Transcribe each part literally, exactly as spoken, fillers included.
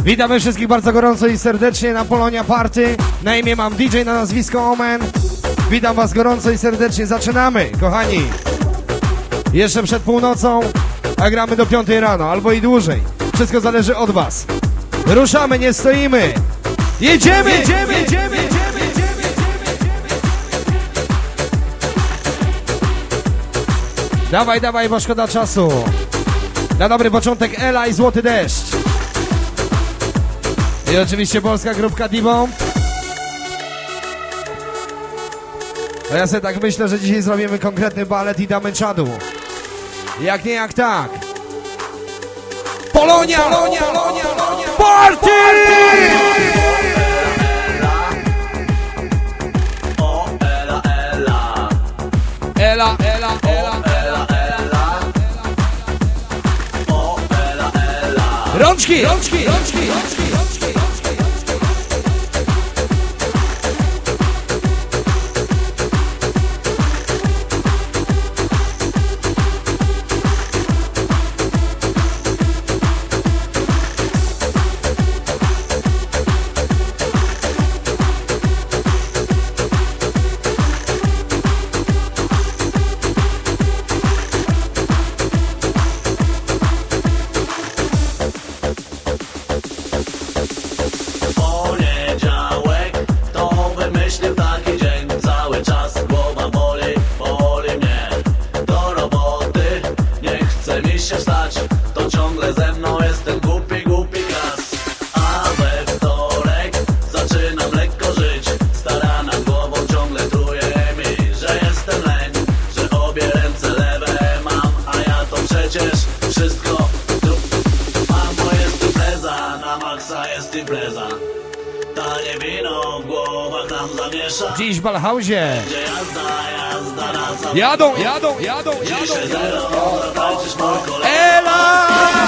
Witamy wszystkich bardzo gorąco i serdecznie na Polonia Party. Na imię mam D J, na nazwisko Omen. Witam was gorąco i serdecznie. Zaczynamy, kochani. Jeszcze przed północą, a gramy do piątej rano, albo i dłużej. Wszystko zależy od was. Ruszamy, nie stoimy. Jedziemy, jedziemy, jedziemy, jedziemy. Dawaj, dawaj, bo szkoda czasu. Na dobry początek Ela i Złoty Deszcz. I oczywiście polska grupka D-Bomb. A ja sobie tak myślę, że dzisiaj zrobimy konkretny balet i damy czadu. Jak nie, jak tak. Polonia! Polonia! Polonia! Polonia! Party! Ela, Ela, Ela, Ela, Ela. Rączki, rączki, rączki, rączki, rączki. Dziś w Ballhausie. Jadą, jadą, jadą, jadą. Ela!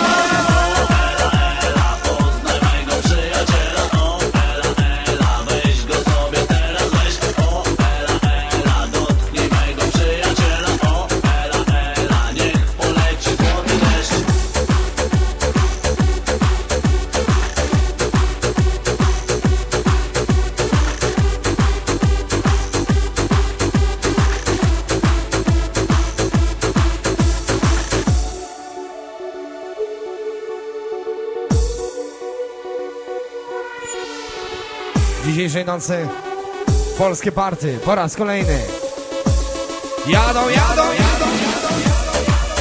Dzisiejszej nocy polskie party po raz kolejny. Jadą, jadą, jadą, jadą, jadą,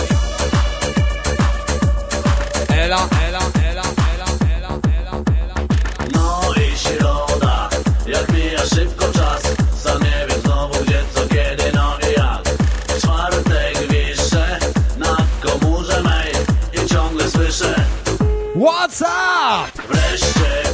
jadą. Ela, Ela, Ela, Ela, Ela, Ela, Ela. No i środa, jak mija szybko czas. Sam nie wiem znowu gdzie, co, kiedy, no i jak. W czwartek wiszę na komórze mej i ciągle słyszę: What's up? Wreszcie